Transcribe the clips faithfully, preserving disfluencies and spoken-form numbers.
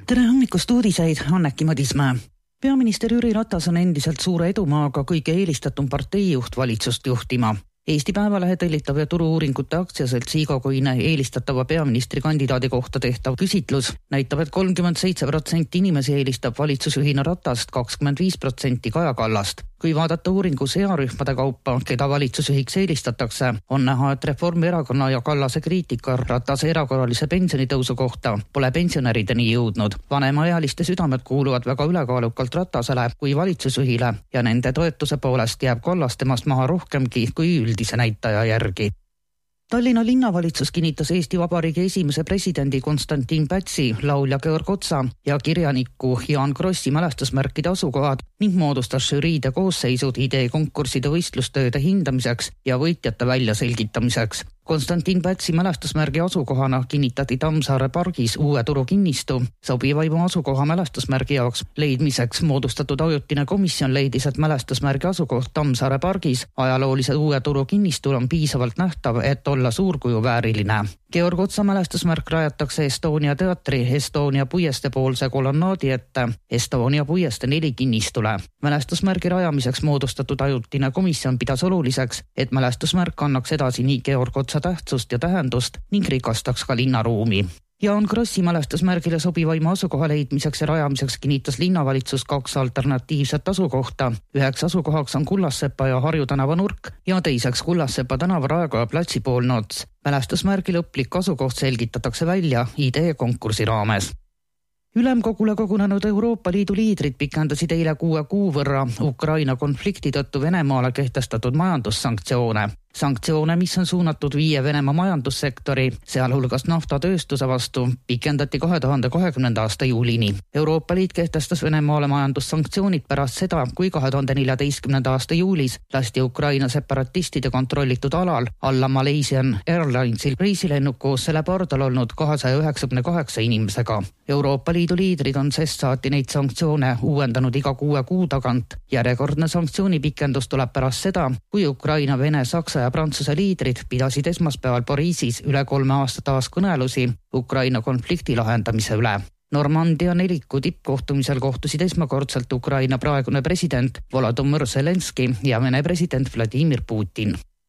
Tere hommikust uudiseid, Anneki Madismäe. Peaminister Jüri Ratas on endiselt suure edumaaga kõige eelistatum parteijuht valitsust juhtima. Eesti Päevalehe tellitav ja turu-uuringute aktsiaselts igakuine eelistatava peaministri kandidaadi kohta tehtav küsitlus näitab, et kolmkümmend seitse protsenti inimesi eelistab valitsusjuhina Ratast, kakskümmend viis protsenti Kaja Kallast. Kui vaadata uuringu searühmade kaupa, keda valitsusjuhiks eelistatakse, on näha, et Reformierakonna ja Kallase kriitika Ratase erakorralise pensionitõusu kohta pole pensionärideni jõudnud. Vanemaealiste südamed kuuluvad väga ülekaalukalt Ratasele kui valitsusjuhile ja nende toetuse poolest jääb Kallas temast maha rohkemgi kui üldise näitaja järgi. Tallinna linnavalitsus kinnitas Eesti Vabariigi esimese presidendi Konstantin Pätsi, laulja Georg Otsa ja kirjaniku Jaan Krossi mälestusmärkide asukohad ning moodustas žüriide koosseisud ideekonkursside võistlustööde hindamiseks ja võitjate väljaselgitamiseks. Konstantin Pätsi mälestusmärgi asukohana kinnitati Tammsaare pargis uue turu kinnistu. Sobivaima asukoha mälestusmärgi jaoks leidmiseks moodustatud ajutine komisjon leidis, et mälestusmärgi asukoht Tammsaare pargis ajaloolise uue turu kinnistul on piisavalt nähtav, et olla suurkuju vääriline. Georg Otsa mälestusmärk rajatakse Estonia teatri Estonia puieste poolse kolonnaadi ette Estonia puieste neli kinnistule. Mälestusmärgi rajamiseks moodustatud ajutine komisjon pidas oluliseks, et mälestusmärk annaks edasi nii Georg Otsa tähtsust ja tähendust ning rikastaks ka linnaruumi. Jaan Krossi mälestusmärgile sobivaima asukoha leidmiseks ja rajamiseks kinnitas linnavalitsus kaks alternatiivset asukohta. Üheks asukohaks on Kullassepa ja Harju tänava nurk ja teiseks Kullassepa tänava Raekoja platsi poolne ots. Mälestusmärgi lõplik asukoht selgitatakse välja ideekonkursi raames. Ülemkogule kogunenud Euroopa Liidu liidrid pikendasid eile kuue kuu võrra Ukraina konflikti tõttu Venemaale kehtestatud majandussanktsioone. Sanktsioone, mis on suunatud viie Venemaa majandussektori, sealhulgas naftatööstuse vastu, pikendati kahe tuhande kahekümnenda aasta juulini. Euroopa Liit kehtestas Venemaale majandussanktsioonid pärast seda, kui kahe tuhande neljateistkümnenda aasta juulis lasti Ukraina separatistide kontrollitud alal alla Malaysian Airlinesil reisilennuk koos selle pardal olnud kahesaja üheksakümne kaheksa inimesega. Euroopa Liidu liidrid on sest saati neid sanktsioone uuendanud iga kuue kuu tagant. Järjekordne sanktsioonipikendus tuleb pärast seda, kui Ukraina, Vene, Saksa ja Prantsuse liidrid pidasid esmaspäeval Pariisis üle kolme aasta taas kõnelusi Ukraina konflikti lahendamise üle. Normandia neliku tippkohtumisel kohtusid esmakordselt Ukraina praegune president Volodymyr Zelenski ja Vene president Vladimir Putin.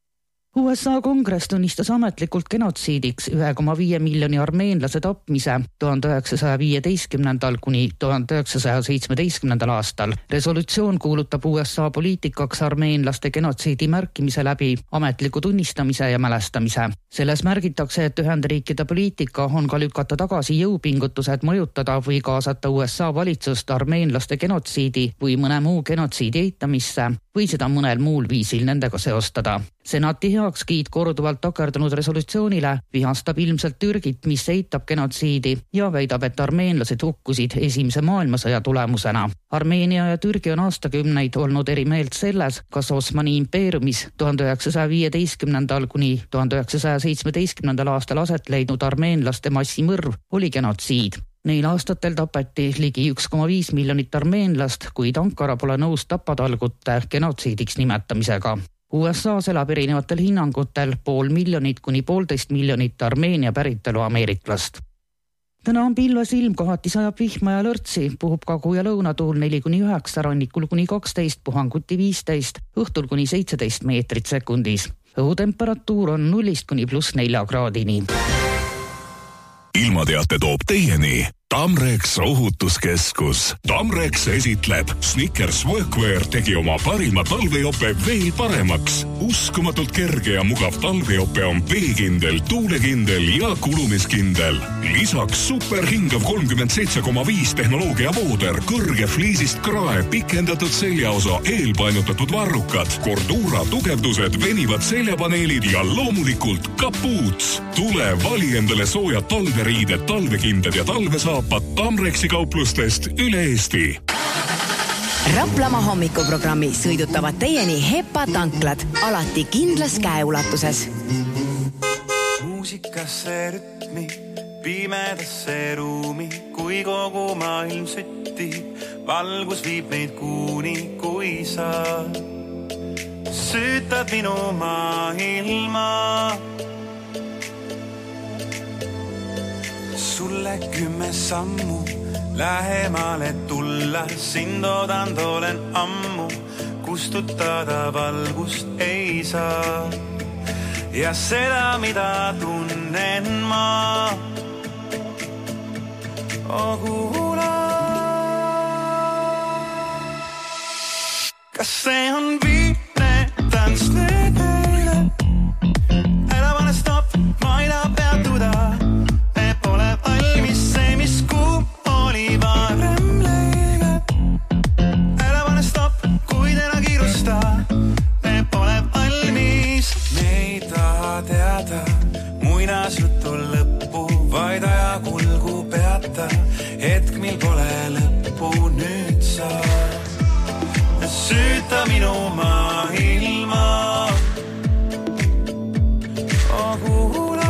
U S A kongress tunnistas ametlikult genotsiidiks ühe koma viie miljoni armeenlase tapmise tuhande üheksasaja viieteistkümnendal kuni tuhande üheksasaja seitsmeteistkümnendal aastal. Resolutsioon kuulutab U S A poliitikaks armeenlaste genotsiidi märkimise läbi ametliku tunnistamise ja mälestamise. Selles märgitakse, et Ühendriikide poliitika on ka lükata tagasi jõupingutused mõjutada või kaasata U S A valitsust armeenlaste genotsiidi või mõne muu genotsiidi eitamisse või seda mõnel muul viisil nendega seostada. Senati heakskiit korduvalt takerdunud resolutsioonile vihastab ilmselt Türgit, mis eitab genotsiidi ja väidab, et armeenlased hukkusid esimese maailmasõja tulemusena. Armeenia ja Türgi on aastakümneid olnud eri meelt selles, kas Osmani impeeriumis tuhande üheksasaja viieteistkümnendal kuni tuhande üheksasaja seitsmeteistkümnendal aastal aset leidnud armeenlaste massimõrv oli genotsiid. Neil aastatel tapeti ligi üks koma viis miljonit armeenlast, kuid Ankara pole nõus tapatalgute genotsiidiks nimetamisega. U S A's elab erinevatel hinnangutel pool miljonit kuni poolteist miljonit Armeenia päritolu ameeriklast. Täna on pilves ilm, kohati sajab vihma ja lörtsi, puhub kagu- ja lõunatuul neli kuni üheksa, rannikul kuni kaksteist, puhanguti viisteist, õhtul kuni seitseteist meetrit sekundis. Õhutemperatuur on nullist kuni pluss nelja kraadini. Ilmateate toob teieni Tamrex ohutuskeskus. Tamrex esitleb Snickers Workwear tegi oma parima talvejope veel paremaks. Uskumatult kerge ja mugav talvejope on veekindel, tuulekindel ja kulumiskindel. Lisaks superhingav kolmkümmend seitse koma viis tehnoloogia vooder, kõrge fliisist krae, pikendatud seljaosa, eelpainutatud varrukad, Cordura tugevdused, venivad seljapaneelid ja loomulikult kapuuts. Tule vali endale soojad talveriided, talvekindad ja talvesaapad Tamrexi kauplustest üle Eesti. Raplamaa hommikuprogrammi sõidutavad teieni Hepa tanklad, alati kindlas käeulatuses. Muusikasse rütmi, pimedasse ruumi, kui kogu maailm süttib, valgus viib meid kuuni, kui sa süütad minu maailma. Sulle kümme sammu lähemale tulla, sind oodanud olen ammu, kustutada valgust ei saa. Ja seda, mida tunnen ma, oh kuula. Kas see on viimne tants nüüd meile? Ära pane stopp, ma ei taha peatuda. Me pole valmis, see mis kuu oli varem leile. Ära pane stopp, kuid ära kiirusta. Me pole valmis. Me ei taha teada muinasjutu lõppu, vaid aja kulgu peata. Hetk, mil pole lõppu, nüüd sa süüta minu maailma. Oh kuula.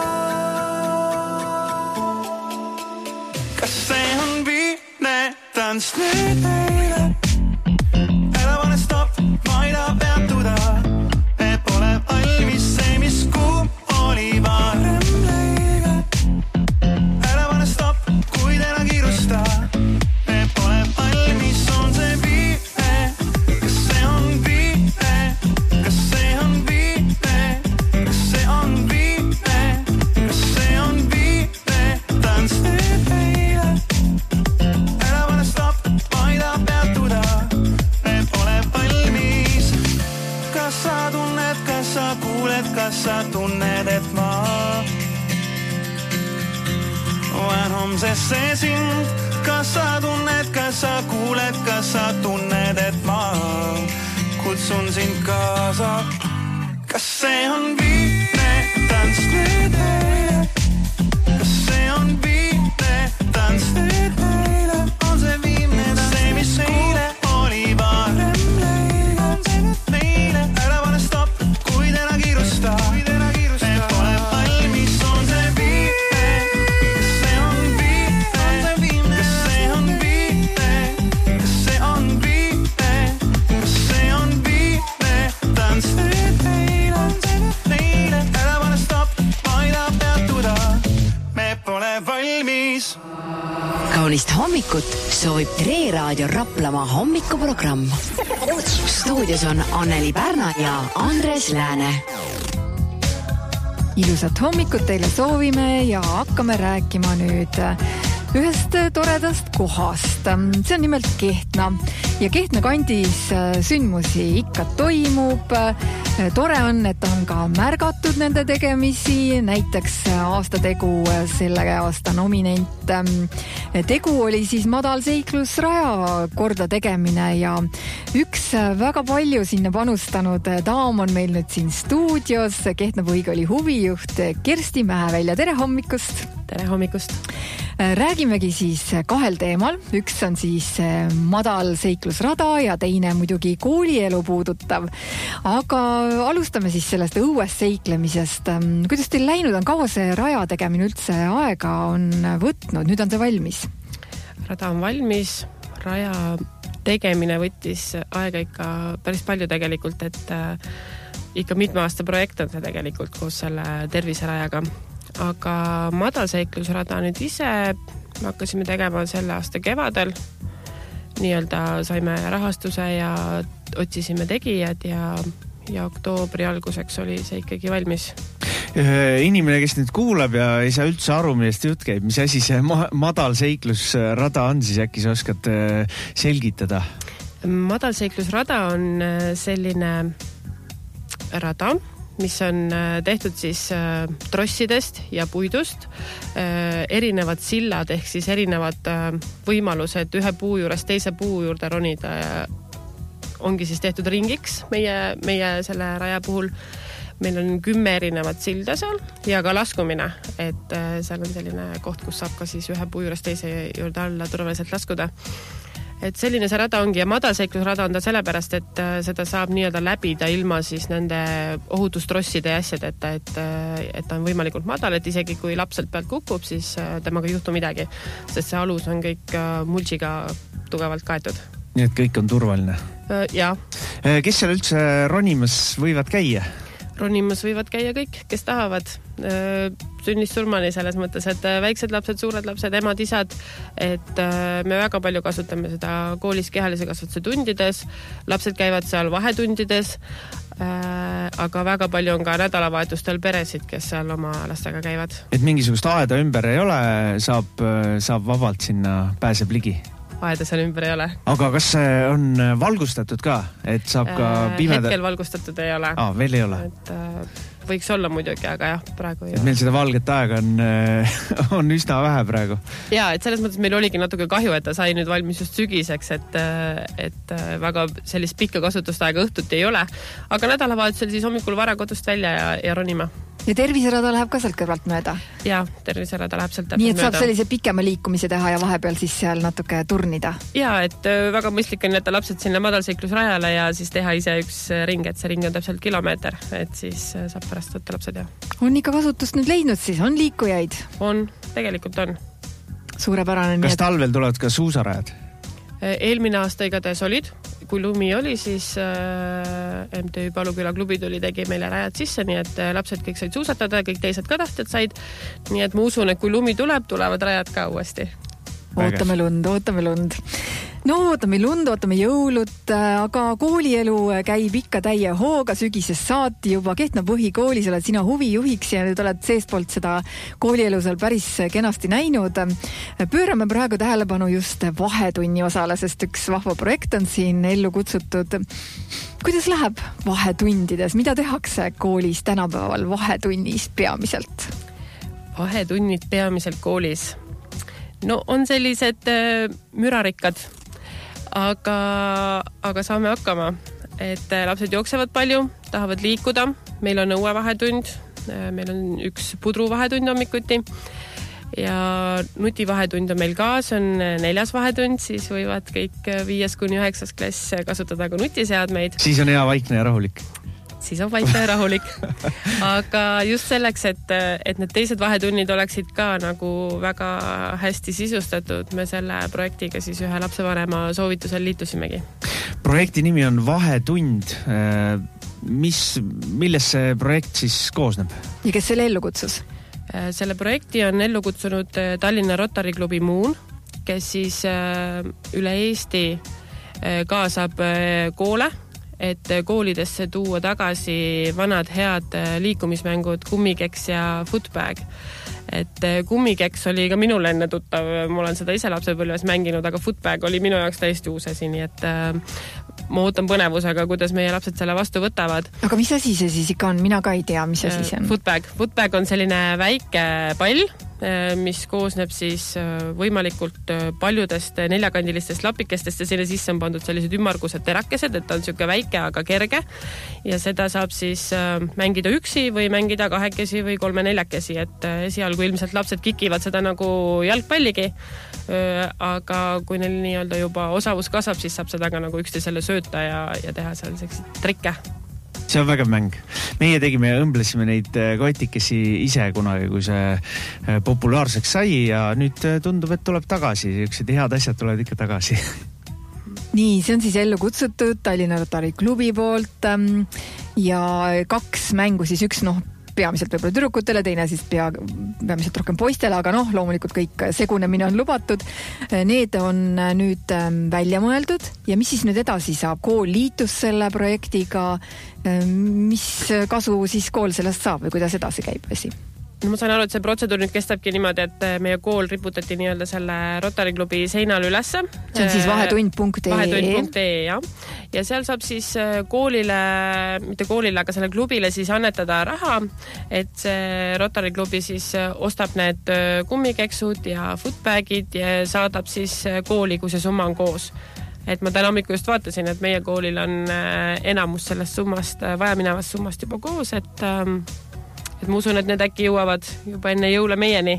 Kas see on viimne tants nüüd meile? Ära pane stopp, ma ei taha peatuda. Me pole valmis, see mis kuu oli varem leile. Ära pane stopp, kuid ära kiirusta. Me pole valmis, on see viimne. Kas sa tunned, et ma olen homsesse sind? Kas sa tunned, kas sa kuuled, kas sa tunned, et ma kutsun sind kaasa? Kas see on viimne tants nüüd meile? Kas see on viimne tants nüüd meile? On see viimne tants, see mis meile oli varem leile? On see nüüd meile? Ära pane stopp, kuid ära kiirusta. Me pole valmis, on see viimne. Kas see on viimne? Kas see on viimne? Kas see on viimne? Kas see on viimne tants nüüd meile? On see nüüd meile? Ära pane stopp, ma ei taha peatuda. Me pole valmis. Kaunist hommikut soovib Tre Raadio Raplamaa hommikuprogramm. Stuudios on Anneli Pärna ja Andres Lääne. Ilusat hommikut teile soovime ja hakkame rääkima nüüd ühest toredast kohast. See on nimelt Kehtna ja Kehtna kandis sündmusi ikka toimub. Tore on, et on ka märgatud nende tegemisi, näiteks aastategu selle aasta nominent. Tegu oli siis madalseiklusraja korda tegemine ja üks väga palju sinna panustanud daam on meil nüüd siin stuudios, Kehtna Põhikooli huvijuht Kersti Mäevälja. Tere hommikust! Tere hommikust! Räägimegi siis kahel teemal. Üks on siis madalseiklusrada ja teine muidugi koolielu puudutav. Aga alustame siis sellest õues seiklemisest. Kuidas teil läinud on? Kaua see raja tegemine üldse aega on võtnud? Nüüd on see valmis? Rada on valmis. Raja tegemine võttis aega ikka päris palju tegelikult, et ikka mitme aasta projekt on see tegelikult koos selle terviserajaga. Aga madalseiklusrada nüüd ise hakkasime tegema selle aasta kevadel. Nii-öelda saime rahastuse ja otsisime tegijad ja, ja oktoobri alguseks oli see ikkagi valmis. Inimene, kes nüüd kuulab ja ei saa üldse aru, millest jutt käib, mis asi see madalseiklusrada on, siis äkki sa oskad selgitada? Madalseiklusrada on selline rada, mis on tehtud siis trossidest ja puidust, erinevad sillad ehk siis erinevad võimalused ühe puu juures teise puu juurde ronida ongi siis tehtud ringiks meie, meie selle raja puhul. Meil on kümme erinevat silda seal ja ka laskumine, et seal on selline koht, kus saab ka siis ühe puu juures teise juurde alla turvaliselt laskuda. Et selline see rada ongi ja madalseiklusrada on ta sellepärast, et seda saab nii-öelda läbida ilma siis nende ohutustrosside ja asjadeta, et, et ta on võimalikult madal, et isegi kui laps sealt pealt kukub, siis temaga ei juhtu midagi, sest see alus on kõik mulčiga tugevalt kaetud. Nii et kõik on turvaline? Ja. Kes seal üldse ronimas võivad käia? ronimas võivad käia kõik, kes tahavad. Sünnist surmani selles mõttes, et väiksed lapsed, suured lapsed, emad, isad, et me väga palju kasutame seda koolis kehalise kasvatuse tundides. Lapsed käivad seal vahetundides, aga väga palju on ka nädalavahetustel peresid, kes seal oma lastega käivad. Et mingisugust aeda ümber ei ole, saab, saab vabalt sinna, pääseb ligi? Aeda seal ümber ei ole. Aga kas see on valgustatud ka, et saab ka pimeda... Hetkel valgustatud ei ole. Aa, veel ei ole. Et võiks olla muidugi, aga jah, praegu ei et ole. Meil seda valget aega on, on üsna vähe praegu. Jaa, et selles mõttes meil oligi natuke kahju, et ta sai nüüd valmis just sügiseks, et, et väga sellist pikka kasutustaaega õhtuti ei ole. Aga nädalavahetusel siis hommikul vara kodust välja ja, ja ronima. Ja terviserada läheb ka sealt kõrvalt mööda? Jaa, terviserada läheb sealt täpselt mööda. Nii, et saab sellise pikema liikumise teha ja vahepeal siis seal natuke turnida? Jaa, et väga mõistlik on jätta lapsed sinna madalseiklusrajale ja siis teha ise üks ring, et see ring on täpselt kilomeeter, et siis saab pärast võtta lapsed ja. On ikka kasutust nüüd leidnud siis? On liikujaid? On, tegelikult on. Suurepärane. Kas et... talvel tulevad ka suusarajad? Eelmine aasta igatahes olid. Kui lumi oli, siis äh, M T Ü Paluküla klubi tuli, tegi meile rajad sisse, nii et lapsed kõik said suusatada, kõik teised ka tahtjad said. Nii et ma usun, et kui lumi tuleb, tulevad rajad ka uuesti. Ootame lund, ootame lund. No ootame lund, ootame jõulut, aga koolielu käib ikka täie hooga sügisest saati juba Kehtna põhikoolis oled sina huvijuhiks ja nüüd oled seestpoolt seda koolielu seal päris kenasti näinud. Pöörame praegu tähelepanu just vahetunni osale, sest üks vahva projekt on siin ellu kutsutud. Kuidas läheb vahetundides? Mida tehakse koolis tänapäeval vahetunnis peamiselt? Vahetunnid peamiselt koolis? No on sellised äh, mürarikkad, aga, aga saame hakkama, et lapsed jooksevad palju, tahavad liikuda, meil on õue vahetund, meil on üks pudru vahetund hommikuti ja nutivahetund on meil ka, see on neljas vahetund, siis võivad kõik viies kuni üheksas klass kasutada ka nutiseadmeid. Siis on hea vaikne ja rahulik. Siis on vaikne ja rahulik. Aga just selleks, et, et need teised vahetunnid oleksid ka nagu väga hästi sisustatud, me selle projektiga siis ühe lapsevanema soovitusel liitusimegi. Projekti nimi on Vahetund. Mis, milles see projekt siis koosneb? Ja kes selle ellu kutsus? Selle projekti on ellu kutsunud Tallinna Rotary klubi Moon, kes siis üle Eesti kaasab koole, et koolidesse tuua tagasi vanad head liikumismängud kummikeks ja footbag. Et kummikeks oli ka minul enne tuttav, ma olen seda ise lapsepõlves mänginud, aga footbag oli minu jaoks täiesti uus asi, nii et ma ootan põnevusega, kuidas meie lapsed selle vastu võtavad. Aga mis asi see siis ikka on? Mina ka ei tea, mis asi see on. Footbag. Footbag on selline väike pall, mis koosneb siis võimalikult paljudest neljakandilistest lapikestest ja sinne sisse on pandud sellised ümmargused terakesed, et ta on siuke väike, aga kerge ja seda saab siis mängida üksi või mängida kahekesi või kolme-neljakesi, et esialgu ilmselt lapsed kikivad seda nagu jalgpalligi, aga kui neil nii-öelda juba osavus kasvab, siis saab seda ka nagu üksteisele sööta ja, ja teha seal selliseid trikke. See on väga mäng. Meie tegime ja õmblesime neid kotikesi ise kunagi, kui see populaarseks sai ja nüüd tundub, et tuleb tagasi. Üksed head asjad tulevad ikka tagasi. Nii, see on siis ellu kutsutud Tallinna Rotary klubi poolt ja kaks mängu siis üks, noh, peamiselt võib-olla tüdrukutele, teine siis pea, peamiselt rohkem poistele, aga noh, loomulikult kõik segunemine on lubatud. Need on nüüd välja mõeldud ja mis siis nüüd edasi saab? Kool liitus selle projektiga. Mis kasu siis kool sellest saab või kuidas edasi käib asi? No ma saan aru, et see protseduur nüüd kestabki niimoodi, et meie kool riputati nii-öelda selle Rotary klubi seinal ülesse. See on siis vahetund punkt ee. vahetund punkt ee, jah. Ja seal saab siis koolile, mitte koolile, aga selle klubile siis annetada raha, et see Rotary klubi siis ostab need kummikeksud ja footbagid ja saadab siis kooli, kui see summa on koos. Et ma täna hommiku just vaatasin, et meie koolil on enamus sellest summast, vajaminevast summast juba koos, et et ma usun, et need äkki jõuavad juba enne jõule meieni.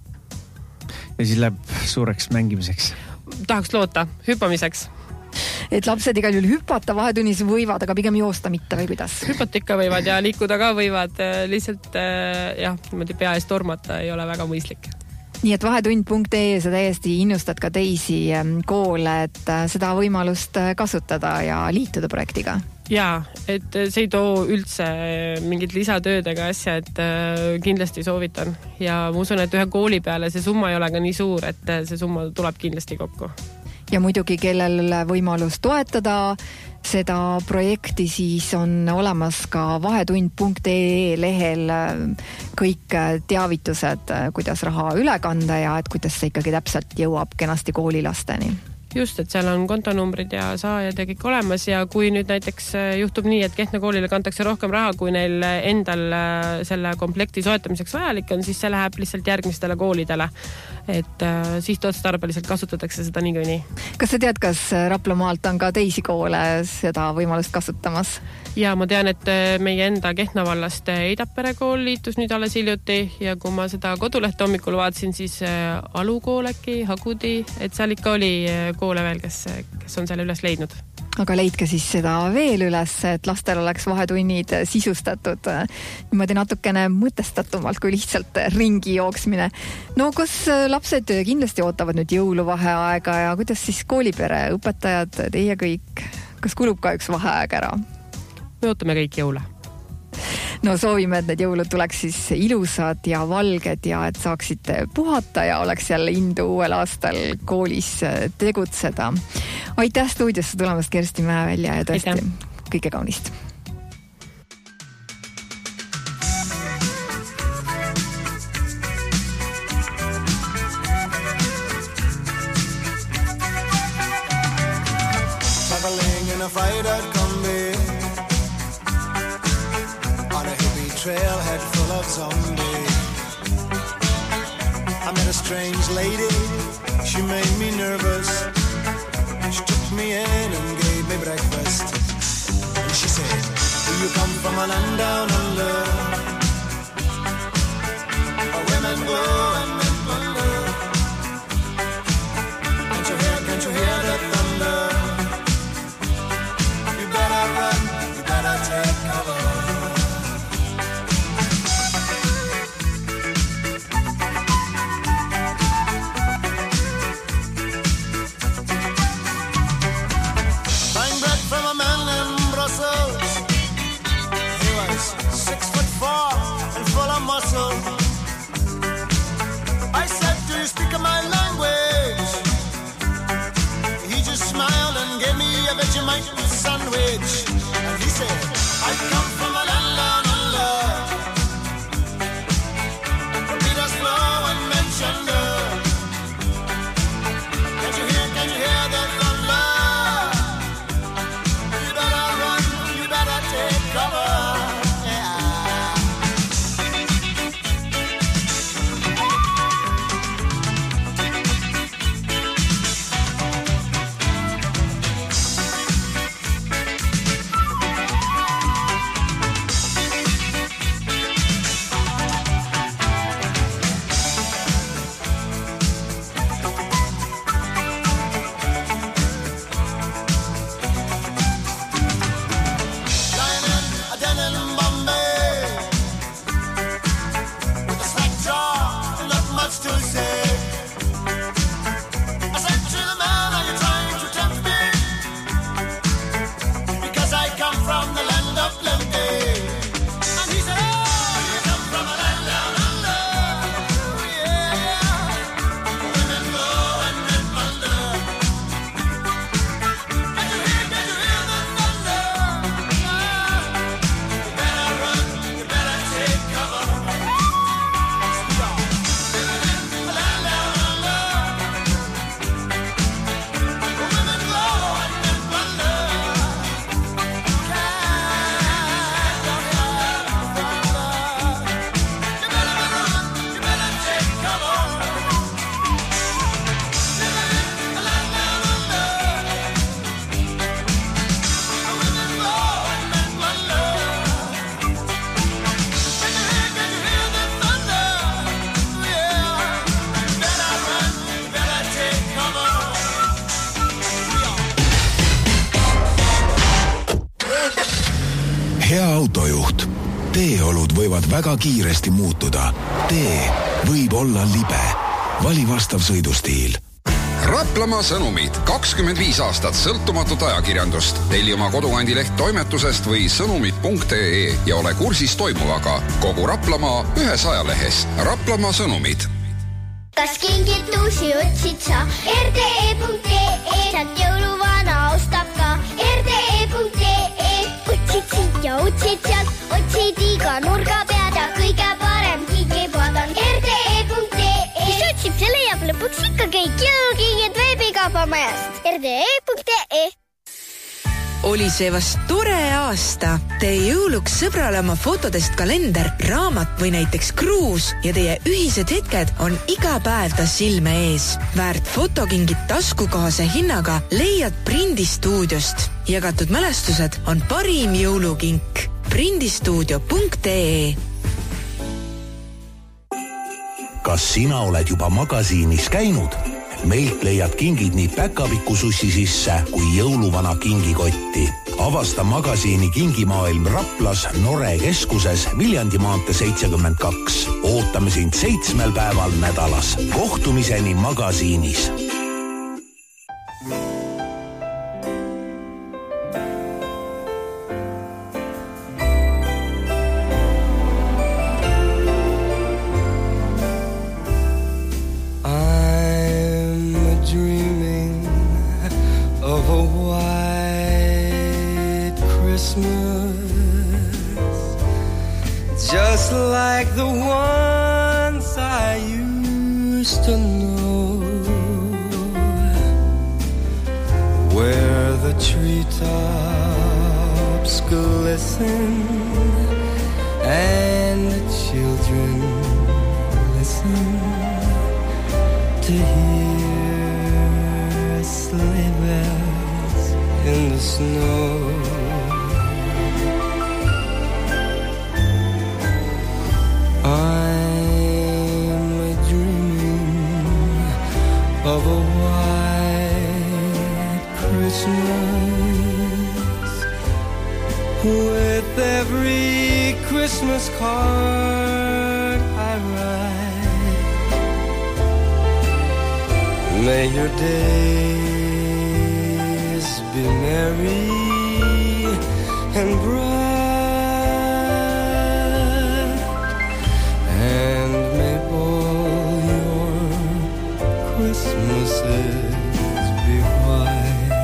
Ja siis läheb suureks mängimiseks. Tahaks loota, hüppamiseks. Et lapsed igal juhul hüpata vahetunnis võivad, aga pigem joosta mitte või kuidas? Hüpata ikka võivad ja liikuda ka võivad. Lihtsalt jah, niimoodi pea ees tormata ei ole väga mõistlik. Nii et vahetund punkt ee sa täiesti innustad ka teisi koole, et seda võimalust kasutada ja liituda projektiga. Jaa, et see ei too üldse mingit lisatöödega asja, et kindlasti soovitan. Ja ma usun, et ühe kooli peale see summa ei ole ka nii suur, et see summa tuleb kindlasti kokku. Ja muidugi, kellel võimalus toetada seda projekti, siis on olemas ka vahetund punkt ee lehel kõik teavitused, kuidas raha üle kanda ja et kuidas see ikkagi täpselt jõuab kenasti koolilasteni. Just, et seal on kontonumbrid ja saajad ja kõik olemas ja kui nüüd näiteks juhtub nii, et Kehtna koolile kantakse rohkem raha, kui neil endal selle komplekti soetamiseks vajalik on, siis see läheb lihtsalt järgmistele koolidele. Et siis otstarbeliselt kasutatakse seda nii kui nii. Kas sa tead, kas Raplamaalt on ka teisi koole seda võimalust kasutamas? Ja ma tean, et meie enda Kehtna vallast Eidapere kool liitus nüüd alles hiljuti ja kui ma seda kodulehte hommikul vaatasin, siis Alukool äkki, Hagudi, et seal ikka oli koole veel, kes, kes on selle üles leidnud. Aga leidke siis seda veel üles, et lastel oleks vahetunnid sisustatud niimoodi natukene mõtestatumalt kui lihtsalt ringi jooksmine. No kas lapsed kindlasti ootavad nüüd jõuluvaheaega ja kuidas siis koolipere, õpetajad, teie kõik? Kas kulub ka üks vaheaeg ära? Me ootame kõik jõule. No soovime, et need jõulud tuleks siis ilusad ja valged ja et saaksite puhata ja oleks jälle indu uuel aastal koolis tegutseda. Aitäh stuudiosse tulemast Kersti Mäevälja ja tõesti Aitäh. Kõige kaunist. Traveling in a fried-out combi trailhead full of zombies. I met a strange lady, she made me nervous. She took me in and gave me breakfast. And she said, do you come from a land down under? Where women go and men wonder. Can't you hear, can't you hear the thunder? You better run, you better take cover. I said, do you speak my language? He just smiled and gave me a Vegemite sandwich. And he said, I come from a land down under, where Peter's flow and Menchender. Can't you hear, can you hear the thunder? You better run, you better take cover. Hea autojuht. Teeolud võivad väga kiiresti muutuda. Tee võib olla libe. Vali vastav sõidustiil. Raplamaa sõnumid. kakskümmend viis aastat sõltumatut ajakirjandust. Telli oma kodukandileht toimetusest või sõnumid punkt ee ja ole kursis toimuvaga. Kogu Raplamaa ühes ajalehes. Raplamaa sõnumid. Kas kingitusi otsid sa? R D E punkt ee Sealt jõuluvana ostab ka R D E punkt ee Otsid siit ja otsid sealt, otsid iga nurga pead ja kõige parem kikipood on R D E punkt ee Kes otsib, see leiab lõpuks ikka kõik jõulukingid veebikaubamajast R D E punkt ee Oli see vast tore aasta. Teie jõuluks sõbrale oma fotodest kalender, raamat või näiteks kruus ja teie ühised hetked on iga päev ta silme ees. Väärt fotokingid taskukohase hinnaga leiad Prindistuudiost. Jagatud mälestused on parim jõulukink. Prindistuudio punkt ee Kas sina oled juba magasiinis käinud? Meilt leiad kingid nii päkapikusussi sisse kui jõuluvana kingikotti. Avasta magasiini Kingimaailm Raplas Nore keskuses Viljandi maantee seitsekümmend kaks. Ootame sind seitsmel päeval nädalas. Kohtumiseni magasiinis. Just like the ones I used to know, where the treetops glisten and the children listen to hear sleigh bells in the snow. I'm dreaming of a white Christmas with every Christmas card I write. May your days be merry and bright. Christmases be white.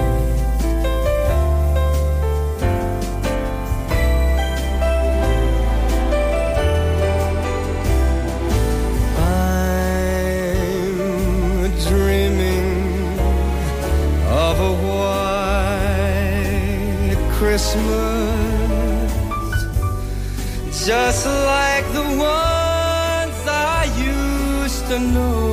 I'm dreaming of a white Christmas, just like the ones I used to know.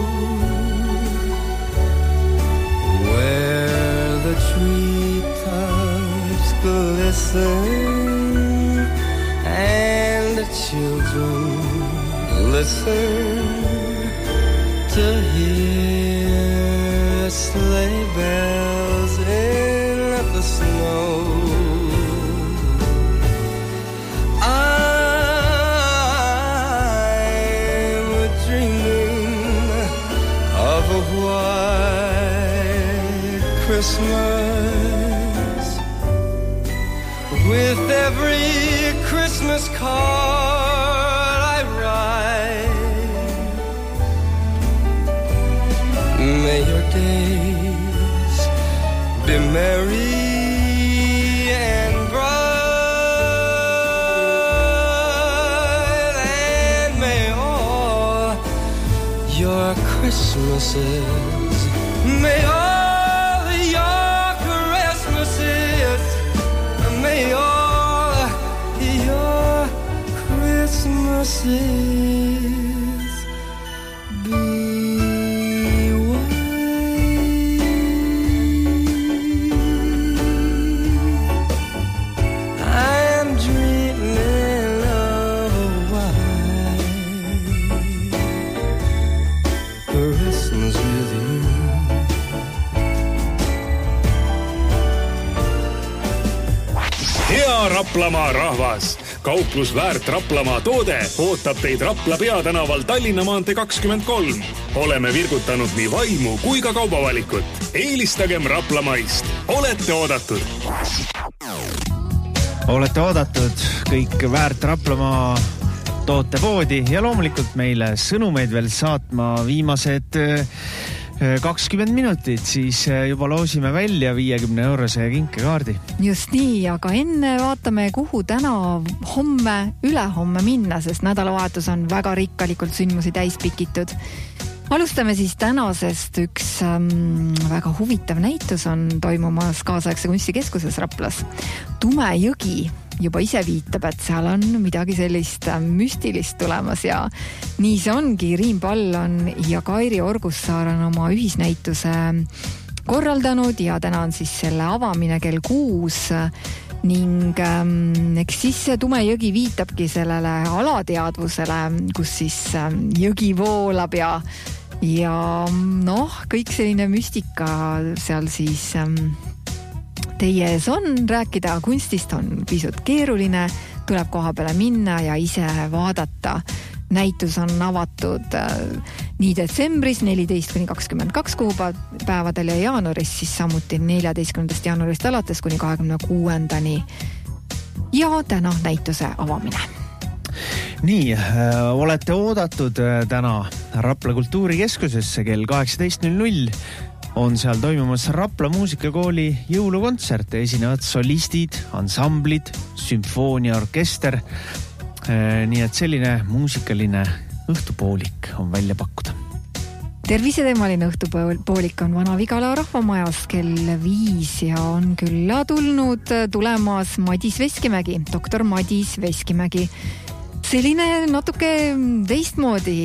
The treetops glisten and the children listen to hear sleigh bells in the snow. I'm dreaming of a white Christmas with every Christmas card I write. May your days be merry and bright, and may all your Christmases, may all may all your Christmases be white. I'm dreaming of a white Christmas with you. Hea Raplamaa rahvas, kauplus Väärt Raplamaa toode ootab teid Rapla peatänaval Tallinna maantee kakskümmend kolm. Oleme virgutanud nii vaimu kui ka kaubavalikut. Eelistagem Raplamaist. Olete oodatud. Olete oodatud kõik Väärt Raplamaa tootepoodi ja loomulikult meile sõnumeid veel saatma viimased kakskümmend minutit, siis juba loosime välja viiekümne eurose kinkekaardi. Just nii, aga enne vaatame, kuhu täna homme, ülehomme minna, sest nädalavahetus on väga rikkalikult sündmusi täis pikitud. Alustame siis tänasest. Üks ähm, väga huvitav näitus on toimumas kaasaegse kunstikeskuses Raplas. Tume jõgi juba ise viitab, et seal on midagi sellist müstilist tulemas ja nii see ongi. Riim Pallon ja Kairi Orgussaar on oma ühisnäituse korraldanud ja täna on siis selle avamine kell kuus ning ähm, eks siis see Tume jõgi viitabki sellele alateadvusele, kus siis ähm, jõgi voolab ja ja noh, kõik selline müstika seal siis ähm, teie ees on. Rääkida kunstist on pisut keeruline, tuleb koha peale minna ja ise vaadata. Näitus on avatud äh, nii detsembris neliteist kuni kakskümmend kaks kuupäevadel ja jaanuaris siis samuti neljateistkümnendast jaanuarist alates kuni kahekümne kuuendani. Ja täna näituse avamine. Nii, äh, olete oodatud äh, täna Rapla kultuurikeskusesse kell kaheksateist null null. On seal toimumas Rapla muusikakooli jõulukontsert, esinevad solistid, ansamblid, sümfooniaorkester. Nii et selline muusikaline õhtupoolik on välja pakkuda. Terviseteemaline õhtupoolik on Vana-Vigala rahvamajas kell viis ja on külla tulnud tulemas Madis Veskimägi, doktor Madis Veskimägi. Selline natuke teistmoodi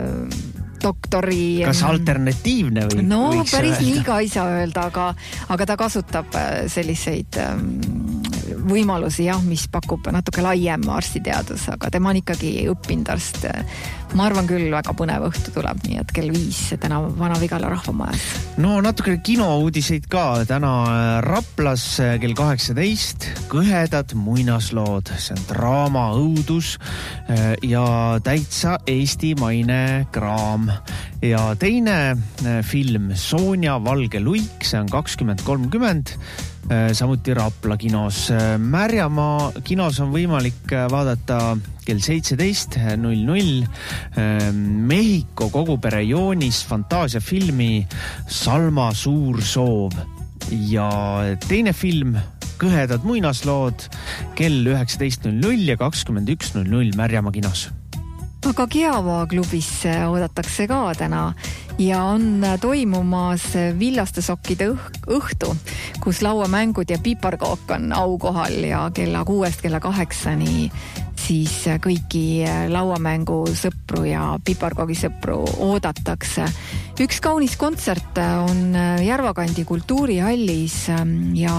doktori... Kas alternatiivne või? No päris öelda? Nii ka ei saa öelda, aga, aga ta kasutab selliseid võimalusi, jah, mis pakub natuke laiem arstiteadus, aga tema on ikkagi õppinud arst. Ma arvan küll, väga põnev õhtu tuleb, nii et kell viis täna Vana-Vigala rahvamajas. No natuke kinouudiseid ka. Täna Raplas kell kaheksateist Kõhedad muinaslood. See on draama, õudus ja täitsa eestimaine kraam. Ja teine film Sonja Valge luik, see on kakskümmend kolmkümmend, samuti Rapla kinos. Märjamaa kinos on võimalik vaadata kell seitseteist null null Mehhiko kogupere joonis fantaasiafilmi Salma suur soov ja teine film Kõhedad muinaslood kell üheksateist null null ja kakskümmend üks null null Märjamaa kinos. Aga Keava klubis oodatakse ka täna ja on toimumas Villaste sokkide õhtu, kus lauamängud ja piparkook on aukohal ja kella kuuest kella kaheksani siis kõiki lauamängu sõpru ja piparkoogi sõpru oodatakse. Üks kaunis kontsert on Järvakandi kultuurihallis ja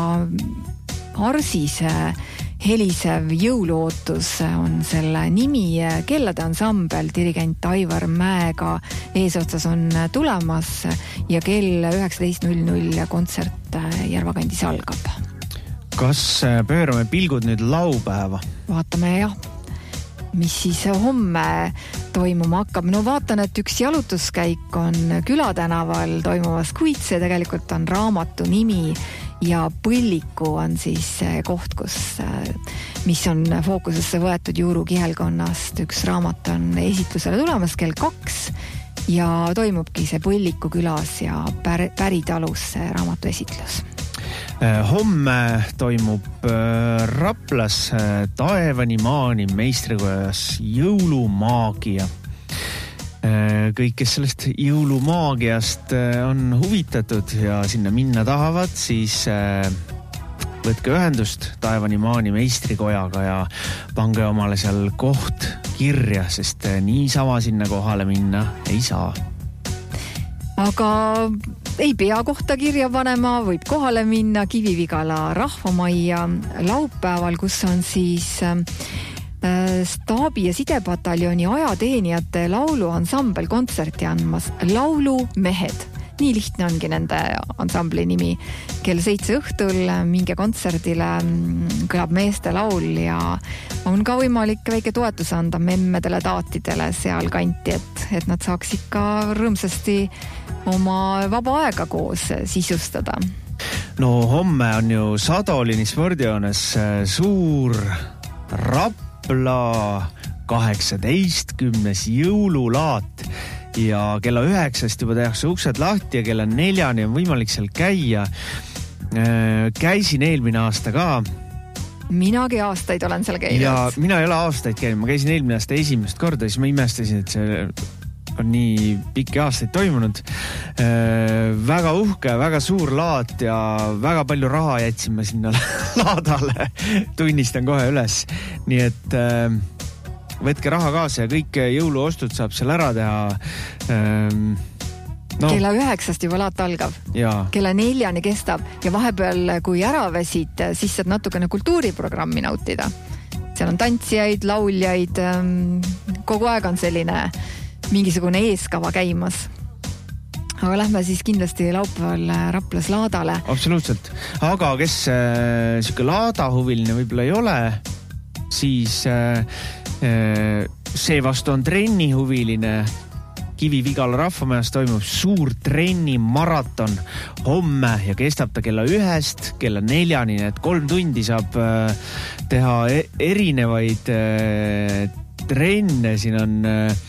Arsise helisev jõuluootus on selle nimi. Kellade ansambel dirigent Aivar Mäega eesotsas on tulemas ja kell üheksateist null null kontsert Järvakandis algab. Kas pöörame pilgud nüüd laupäeva? Vaatame jah, mis siis homme toimuma hakkab. No vaatan, et üks jalutuskäik on Külatänaval toimumas, kuid see tegelikult on raamatu nimi ja Põlliku on siis koht, kus, mis on fookusesse võetud Juuru kihelkonnast. Üks raamat on esitlusele tulemas kell kaks ja toimubki see Põlliku külas ja pär, Päritalus see raamatu esitlus. Homme toimub Raplas Taevani maani meistrikojas jõulumaagia. Kõik, kes sellest jõulumaagiast on huvitatud ja sinna minna tahavad, siis võtke ühendust Taevani maani meistrikojaga ja pange omale seal koht kirja, sest niisama sinna kohale minna ei saa. Aga ei pea kohta kirja panema, võib kohale minna Kivi-Vigala rahvamajja laupäeval, kus on siis staabi- ja sidepataljoni ajateenijate lauluansambel kontserti andmas Laulumehed nii lihtne ongi nende ansambli nimi. Kell seitse õhtul minge kontserdile, kõlab meeste laul ja on ka võimalik väike toetus anda memmedele taatidele seal kanti, et, et nad saaks ikka rõõmsasti oma vaba aega koos sisustada. No homme on ju Sadolini spordijoones suur Rapla kaheksateistkümnes jõululaat ja kella üheksast juba tehakse uksed lahti ja kella neljani on võimalik seal käia. Käisin eelmine aasta ka. Minagi aastaid olen seal käinud. Ja mina ei ole aastaid käinud, ma käisin eelmine aasta esimest korda, siis ma imestasin, et see on nii pikki aastaid toimunud. Väga uhke, väga suur laat ja väga palju raha jätsin ma sinna laadale. Tunnistan kohe üles. Nii et võtke raha kaasa ja kõik jõuluostud saab seal ära teha. No. Kella üheksast juba laat algab. Ja. Kella neljani kestab ja vahepeal, kui ära väsid, siis saad natukene kultuuriprogrammi nautida. Seal on tantsijaid, lauljaid, kogu aeg on selline mingisugune eeskava käimas. Aga lähme siis kindlasti laupäeval Raplas laadale. Absoluutselt. Aga kes äh, siuke laadahuviline võib-olla ei ole, siis äh, see vastu on trennihuviline. Kivi-Vigala rahvamajas toimub suur trenni maraton homme ja kestab ta kella ühest, kella neljani, et kolm tundi saab teha erinevaid trenne. Siin on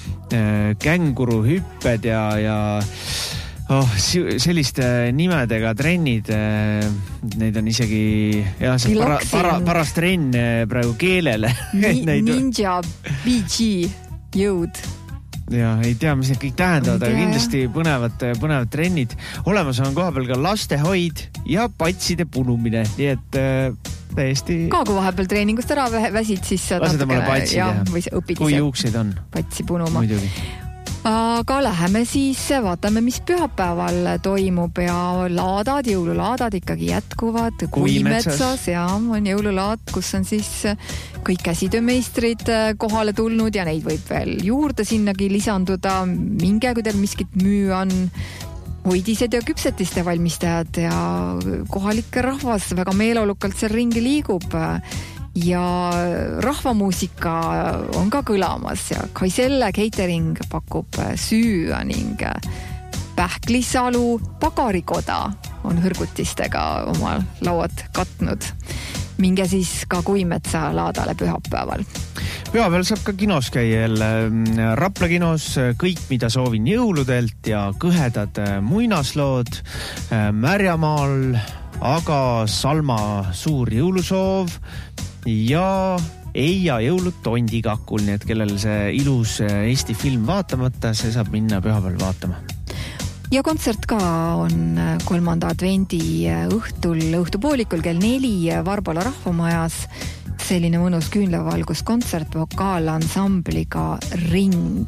känguruhüpped ja, ja oh, selliste nimedega trennid. Neid on isegi ja, see para, para, paras trenn praegu keelele. Ninja B G jõud. Ja ei tea, mis need kõik tähendavad, aga kindlasti põnevad, põnevad trennid. Olemas on koha peal ka lastehoid ja patside punumine, nii et äh, täiesti... Ka kui vahepeal treeningust ära väsid, siis lased omale patsi teha, kui juukseid on. Patsi punuma. Muidugi. Aga läheme siis, vaatame, mis pühapäeval toimub ja laadad, jõululaadad ikkagi jätkuvad. Kuimetsas ja on jõululaad, kus on siis kõik käsitöömeistrid kohale tulnud ja neid võib veel juurde sinnagi lisanduda. Minge, kui teil miskit müü on, hoidised ja küpsetiste valmistajad ja kohalik rahvas väga meeleolukalt seal ringi liigub. Ja rahvamuusika on ka kõlamas ja Kaiselle catering pakub süüa ning Pähklisalu pagarikoda on hõrgutistega oma lauad katnud. Minge siis ka Kuimetsa laadale pühapäeval. Pühapäeval saab ka kinos käia jälle. Rapla kinos kõik, mida soovin jõuludelt ja kõhedad muinaslood Märjamaal, aga Salma suur jõulusoov ja Eija jõulud tondikakul, nii et kellel see ilus Eesti film vaatamata, see saab minna pühapäeval vaatama. Ja kontsert ka on kolmanda advendi õhtul, õhtupoolikul kell neli Varbola rahvamajas. Selline mõnus küünlavalgus kontsert vokaalansambliga Ring.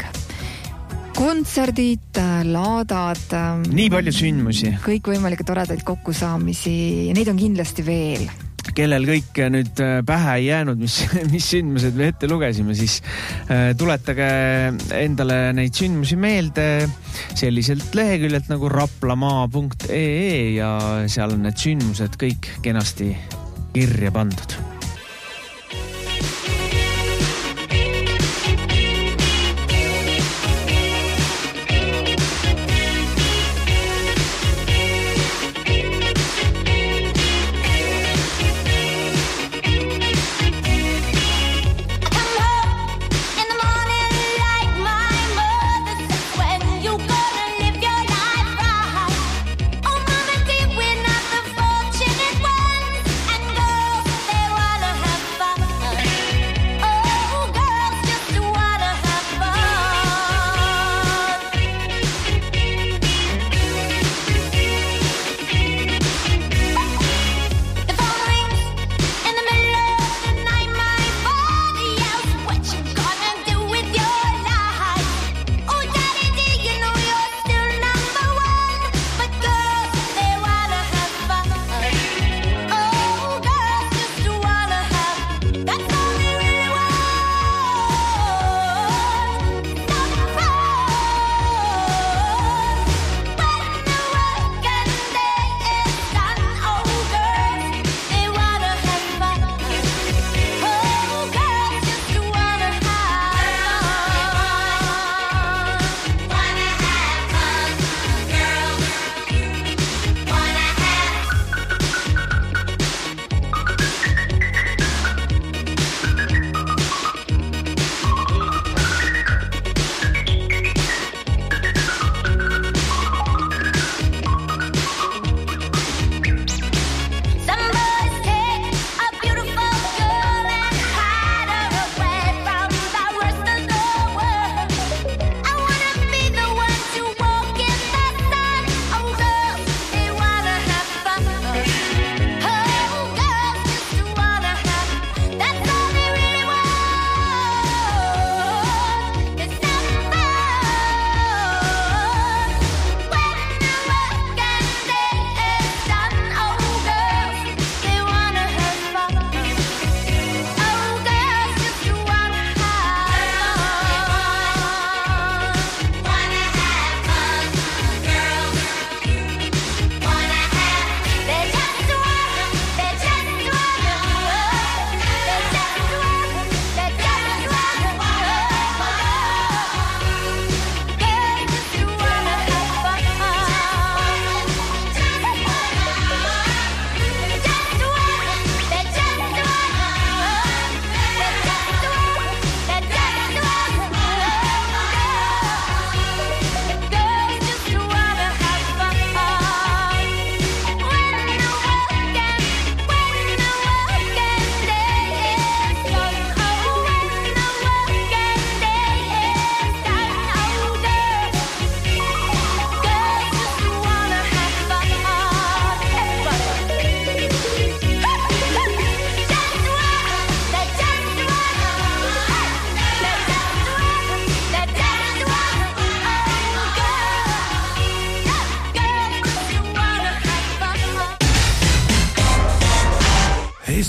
Kontserdid, laadad. Nii palju sündmusi. Kõik võimalikke toredaid kokkusaamisi ja neid on kindlasti veel. Kellel kõik nüüd pähe ei jäänud, mis, mis sündmused me ette lugesime, siis tuletage endale neid sündmusi meelde selliselt leheküljelt nagu raplamaa punkt ee ja seal on need sündmused kõik kenasti kirja pandud. They were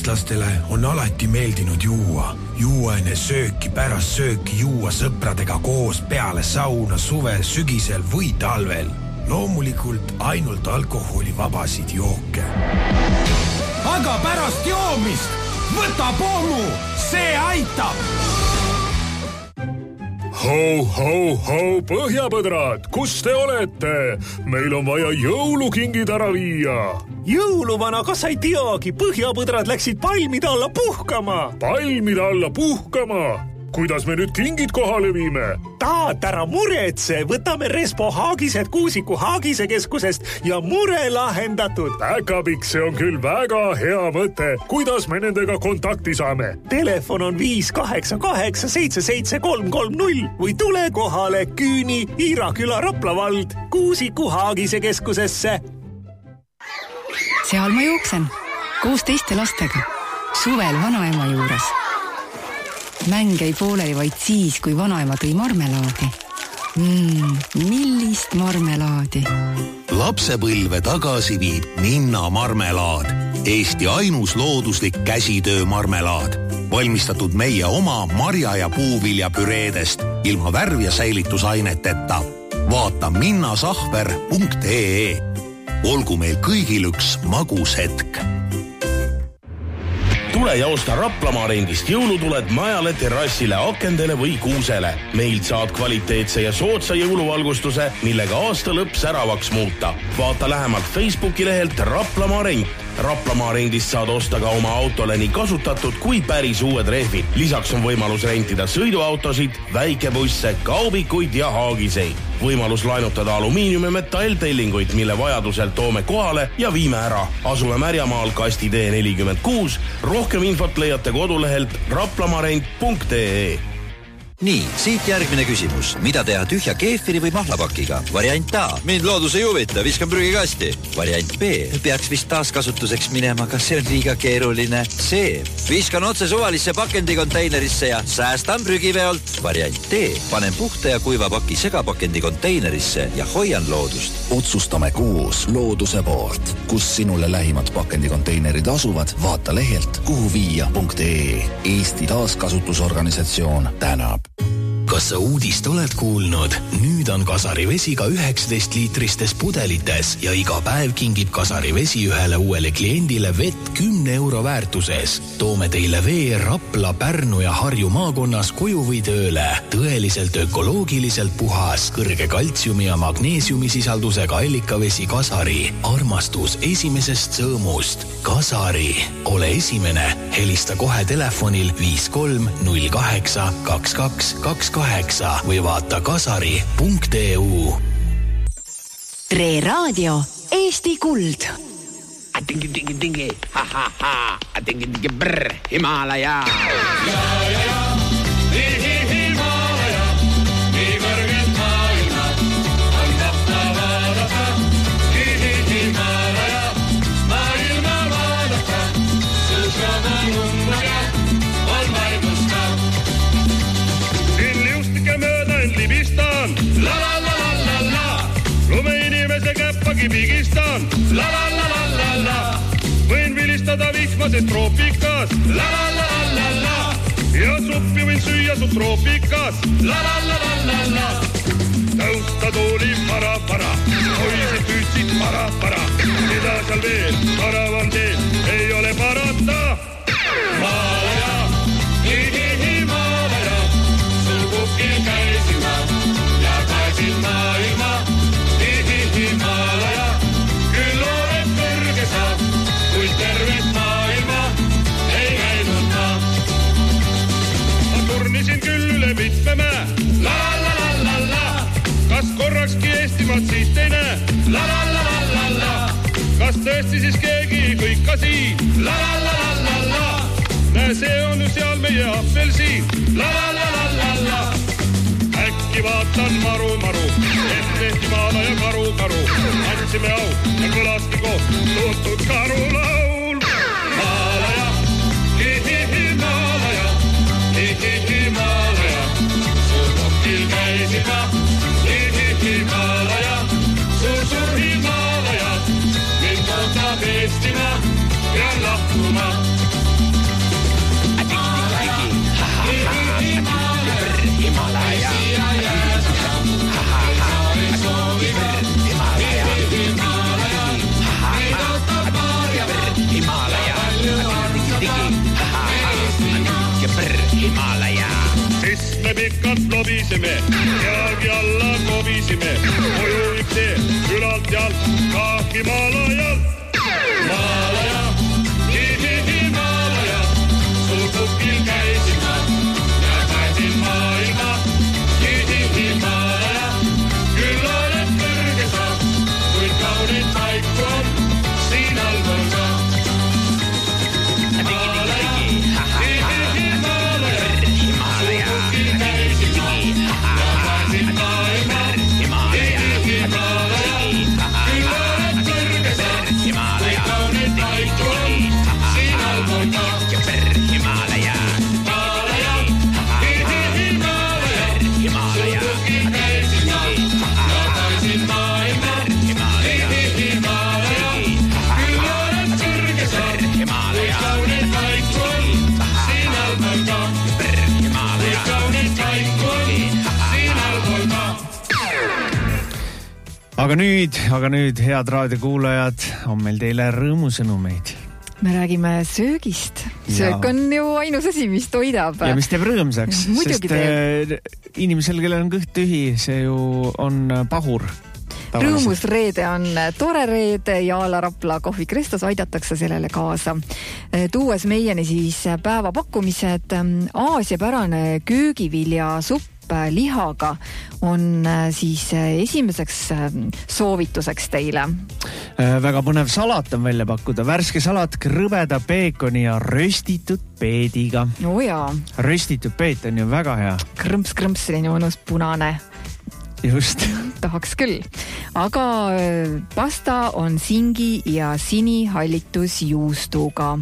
eestlastele on alati meeldinud juua. Juua enne sööki, pärast sööki juua sõpradega koos peale sauna suvel, sügisel või talvel. Loomulikult ainult alkoholivabasid jooke. Aga pärast joomist võta pommu, see aitab! Ho, ho, ho, põhjapõdrad, kus te olete? Meil on vaja jõulukingid ära viia. Jõuluvana, kas sa ei teagi? Põhjapõdrad läksid palmide alla puhkama. Palmide alla puhkama? Kuidas me nüüd kingid kohale viime? Taat, ära muretse, võtame Respo Haagised Kuusiku Haagise keskusest ja mure lahendatud. Päkapikk, see on küll väga hea mõte. Kuidas me nendega kontakti saame? Telefon on viis kaheksa kaheksa seitse seitse kolm kolm null või tule kohale Küüni, Iiraküla, Raplavald, Kuusiku Haagise keskusesse. Seal ma jooksen, koos teiste lastega, suvel vanaema juures. Mäng ei pooleli vaid siis, kui vanaema tõi marmelaadi. Mm, millist marmelaadi? Lapsepõlve tagasi viib Minna marmelaad. Eesti ainus looduslik käsitöö marmelaad. Valmistatud meie oma marja- ja puuvilja püreedest ilma värv- ja säilitusaineteta. Vaata minnasahver punkt ee. Olgu meil kõigil üks magus hetk. Tule ja osta Raplamaa rendist jõulutuled majale, terrassile, akendele või kuusele. Meilt saad kvaliteetse ja soodsa jõuluvalgustuse, millega aasta lõpp säravaks muuta. Vaata lähemalt Facebooki lehelt Raplamaa rent. Raplamaa rendist saad osta ka oma autole nii kasutatud kui päris uued rehvid. Lisaks on võimalus rentida sõiduautosid, väikebusse, kaubikuid ja haagiseid. Võimalus laenutada alumiinium- ja metalltellinguid, mille vajadusel toome kohale ja viime ära. Asume Märjamaal kasti tee nelikümmend kuus. Rohkem infot leiate kodulehelt raplamaarent punkt ee. Nii, siit järgmine küsimus. Mida teha tühja keefiri või mahlapakiga? Variant A. Mind loodus ei huvita, viskan prügikasti. Variant B. Peaks vist taaskasutuseks minema, kas see on liiga keeruline? C. Viskan otse suvalisse pakendikonteinerisse ja säästan prügiveolt. Variant D. Panen puhta ja kuiva paki segapakendikonteinerisse ja hoian loodust. Otsustame koos looduse poolt. Kus sinule lähimad pakendikonteinerid asuvad, vaata lehelt kuhu viia punkt ee. Eesti taaskasutusorganisatsioon tänab. Kas sa uudist oled kuulnud? Nüüd on Kasari vesi ka üheksateist liitristes pudelites ja iga päev kingib Kasari vesi ühele uuele kliendile vett kümne euro väärtuses. Toome teile vee Rapla, Pärnu ja Harju maakonnas koju või tööle. Tõeliselt ökoloogiliselt puhas, kõrge kaltsiumi ja magneesiumi sisaldusega allikavesi Kasari. Armastus esimesest sõõmust. Kasari. Ole esimene. Helista kohe telefonil viis kolm null kaheksa kaks kaks kaks kaheksa või vaata kasari punkt ee. Tre Raadio Eesti Kuld. Tingi, tingi, tingi, ha, ha, ha, tingi, tingi, brr, Himalaja. Ja, ja, ja, nii Himalaja, nii kõrgelt maailma, on vahva vaadata, nii Himalaja, maailma vaadata, suusama nummaga, on vaidlusta. Siin liustike mööda end libistan, la la la la la la, lume inimese käppagi pigistan, la la la la la la, võin vilistada vihmases troopikas, la la la la la la, ja suppi võin süüa su troopikas, la la la la la la, tõusta tooli para para, hoisid püütsid para para, mida seal veel, paravan teel, ei ole parata. Maalaja, nii Himalaja, sul kukil käisima ja kaesid maailma, nii Himalaja, küll oled kõrge saab, kui tervet maailma ei käinud ma. Ma turnisin küll üle mitme mäe, la la la la la, kas korrakski Eestimaad siit ei näe, la la la la la la, kas tõesti siis keegi kõika siin, la la la la la la, näe see on ju seal meie apelsiin, la la la la la la, äkki vaatan maru maru, ette Himalaja karu karu, andsime au ja kõlasti koos tuntud karulaul. Himalaja, hihi Himalaja, hihi Himalaja, suur kokil käisima, hihi Himalaja, suur suur Himalaja, mind ootab Eestima ja lahkuma. Jaagi alla kobisime, ojuvik tee, ülalt jalt, kahki maalajalt. Maalaja, hi-hi-hi maalaja, sul pukil käisin ma ja pääsin maailma. Hi-hi-hi maalaja, küll oled kõrge sa, kuid kaunid paiku on siin allpool ka. Maalaja, hi-hi-hi maalaja, sul pukil käisin ma ja pääsin maailma. Hi-hi-hi maalaja, küll oled kõrge sa, kuid kaunid paiku on siin allpool ka. Maalaja, hi-hi-hi maalaja, sul pukil käisin ma ja pääsin maailma. Hi-hi-hi maalaja, küll oled kõrge sa, kuid kaunid paiku on siin allpool ka. Kuid kaunid paiku on siin allpool ka. Aga nüüd, aga nüüd, head raadiokuulajad, on meil teile rõõmusõnumeid. Me räägime söögist. Söök on ju ainus asi, mis toidab. Ja mis teeb rõõmsaks, Muidugi sest inimesel, kellel on kõht tühi, see ju on pahur. Rõõmus reede on tore reede ja Ala Rapla kohvik Restos aidatakse sellele kaasa. Tuues meieni siis päevapakkumised, aasiapärane köögivilja supp lihaga on siis esimeseks soovituseks teile. Väga põnev salat on välja pakkuda. Värske salat krõbeda peekoni ja röstitud peediga. Oo jaa. Röstitud peet on ju väga hea. Krõmps-krõmps, selline mõnus punane. Just. Tahaks küll. Aga pasta on singi ja sinihallitusjuustuga.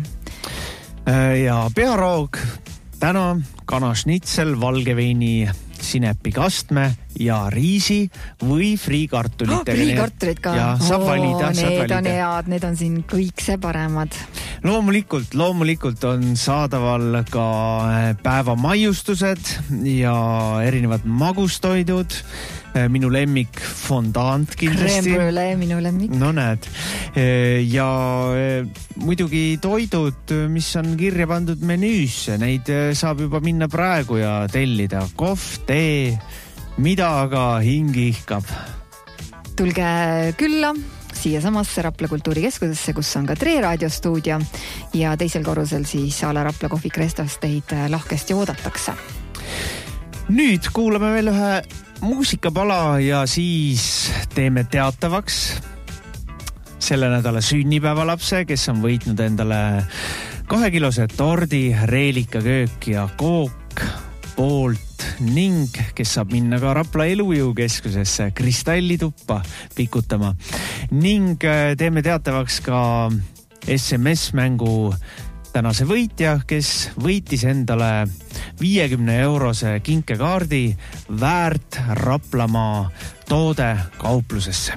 Ja pearoog täna kanašnitsel, valgeveini sinepi kastme ja riisi või friikartulitega. Oh, friikartulit ka. Ja, saab valida, Oo, saab need valida. on head, need on siin kõikse paremad. Loomulikult, loomulikult on saadaval ka päeva maiustused ja erinevad magustoidud. Minu lemmik fondant kindlasti. Crème brûlée, minu lemmik. No näed. Ja muidugi toidud, mis on kirja pandud menüüsse, neid saab juba minna praegu ja tellida. Kohv, tee, mida aga hingi ihkab. Tulge külla siia samasse Rapla kultuurikeskusesse, kus on ka Tre raadiostuudio ja teisel korrusel siis Ala Rapla kohvik Restos teid lahkesti oodatakse. Nüüd kuulame veel ühe muusikapala ja siis teeme teatavaks selle nädala sünnipäevalapse, kes on võitnud endale kahekilose tordi, reelikaköök ja kook poolt ning kes saab minna ka Rapla elujõukeskusesse kristallituppa pikutama. Ning teeme teatavaks ka S M S-mängu tänase võitja, kes võitis endale viiekümne eurose kinkekaardi väärt Raplamaa toode kauplusesse.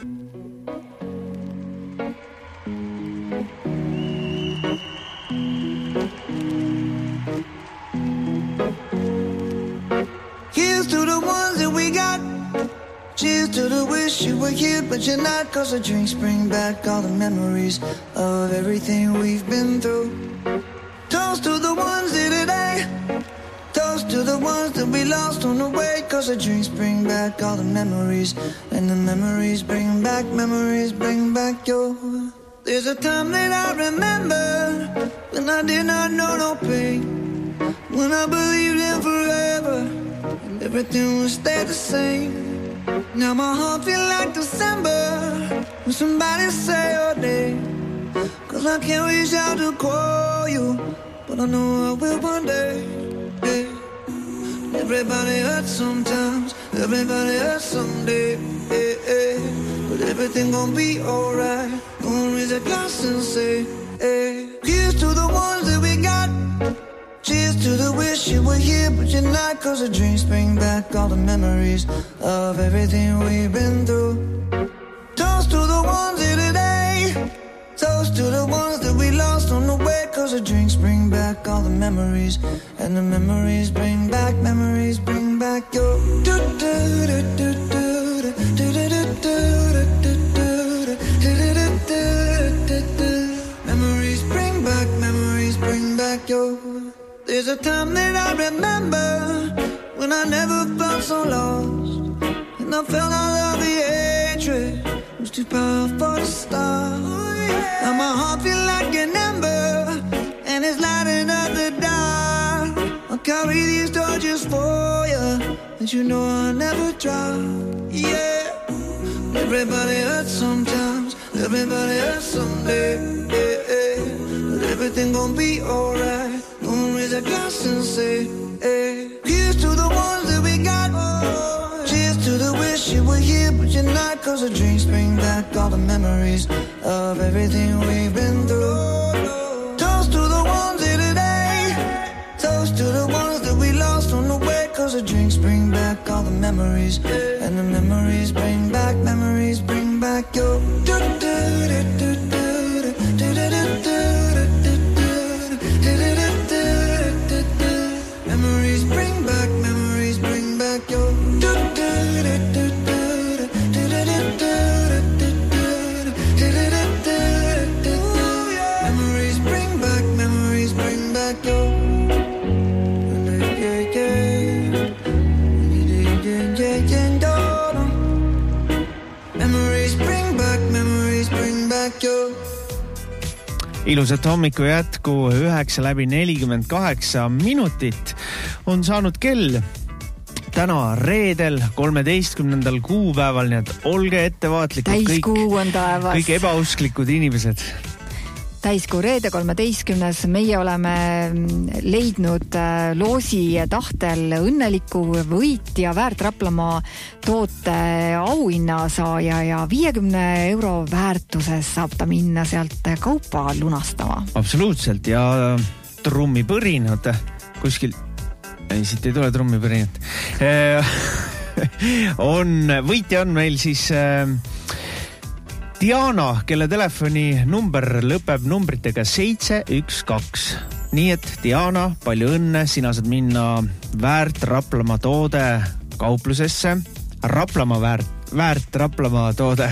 Here's to the ones that we got. Cheers to the wish you were here but you're not. Cause the drinks bring back all the memories of everything we've been through. Toast to the ones here today. Toast to the ones that we lost on the way. Cause the drinks bring back all the memories. And the memories bring back, memories bring back your. There's a time that I remember when I did not know no pain. When I believed in forever and everything would stay the same. Now my heart feel like December when somebody say your name. Cause I can't reach out to call you, but I know I will one day. Yeah. Everybody hurts sometimes, everybody hurts someday. Yeah, yeah. But everything gon' be alright. Gonna raise a glass and say, hey. Here's to the ones that we got. Cheers to the wish you were here but you're not. Cause the dreams bring back all the memories of everything we've been through. Toast to the ones here today. Toast to the ones that we lost on the way. Cause the drinks bring back all the memories. And the memories bring back, memories bring back your. Memories bring back, memories bring back your. There's a time that I remember when I never felt so lost. And I felt all of the hatred was too powerful to stop. Now my heart feel like an ember, and it's lighting up the dark. I'll carry these torches for you, but you know I'll never drop. Yeah, everybody hurts sometimes, everybody hurts someday. Yeah, yeah. But everything gon' be alright. Gonna raise a glass and say, hey, here's to the ones that we got. Cheers to the wish you were here, but you're not. Cause the drinks bring back all the memories of everything we've been through. Toast to the ones here today. Toast to the ones that we lost on the way. Cause the drinks bring back all the memories. And the memories bring back, memories bring back your memories bring back, memories bring back your memories bring back, memories bring back your memories bring back, memories bring back your ilusat hommiku jätku üheksa läbi nelikümmend kaheksa minutit on saanud kell täna reedel kolmeteistkümnendal kuupäeval, nii et olge ettevaatlikud täiskuu on taevas. Kõik ebausklikud inimesed. Täiskuu reede kolmeteistkümnes, meie oleme leidnud loosi tahtel õnneliku võitja Väärt Raplamaa toote auhinnasaaja ja viiekümne euro väärtuses saab ta minna sealt kaupa lunastama. Absoluutselt ja trummipõrin, oota, kuskil, ei, siit ei tule trummipõrinat. on, võitja on meil siis Diana, kelle telefoni number lõpeb numbritega seitse üks kaks. Nii et Diana, palju õnne, sina saad minna Väärt Raplamaa toode kauplusesse. Raplamaa väärt, väärt Raplamaa toode.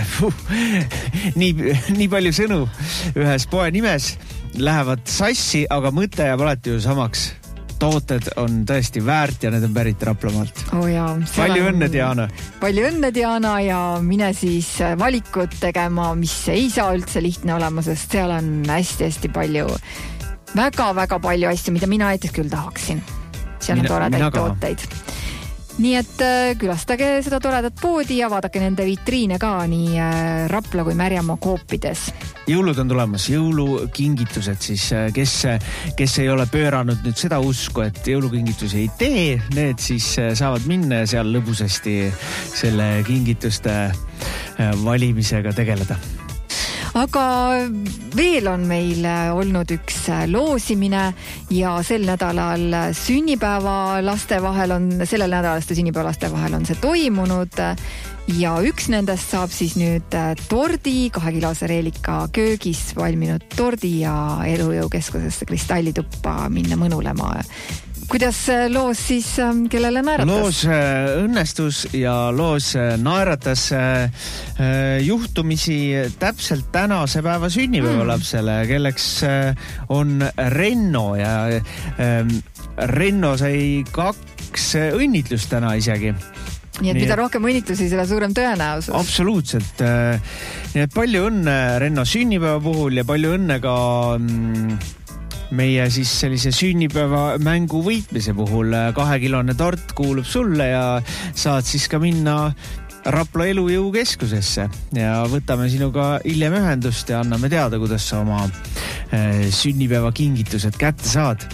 nii, nii palju sõnu ühes poe nimes lähevad sassi, aga mõte jääb alati ju samaks. Tooted on tõesti väärt ja need on pärit Raplamaalt. Oh jaa, palju on... õnne, Diana! Palju õnne, Diana, ja mine siis valikut tegema, mis ei saa üldse lihtne olema, sest seal on hästi-hästi palju, väga-väga palju asju, mida mina näiteks küll tahaksin. Seal on toredaid tooteid. Nii et külastage seda toredat poodi ja vaadake nende vitriine ka nii Rapla kui Märjamaa koopides. Jõulud on tulemas, jõulukingitused siis, kes, kes ei ole pööranud nüüd seda usku, et jõulukingitusi ei tee, need siis saavad minna ja seal lõbusasti selle kingituste valimisega tegeleda. Aga veel on meil olnud üks loosimine ja sel nädalal sünnipäeva laste vahel on, sellel nädalaste sünnipäeva laste vahel on see toimunud ja üks nendest saab siis nüüd tordi, kahekilose Reelika köögis valminud tordi ja Elujõukeskusesse Kristallituppa minna mõnulema. Kuidas loos siis, kellele naeratas? Loos õnnestus ja loos naeratas juhtumisi täpselt tänase päeva sünnipäevalapsele, kelleks on Renno ja Renno sai kaks õnnitlust täna isegi. Nii et mida rohkem õnnitlusi, selle suurem tõenäosus. Absoluutselt. Nii et palju õnne Renno sünnipäeva puhul ja palju õnne ka meie siis sellise sünnipäeva mängu võitmise puhul. Kahekilone tort kuulub sulle ja saad siis ka minna Rapla Elujõukeskusesse ja võtame sinuga hiljem ühendust ja anname teada, kuidas sa oma sünnipäeva kingitused kätte saad.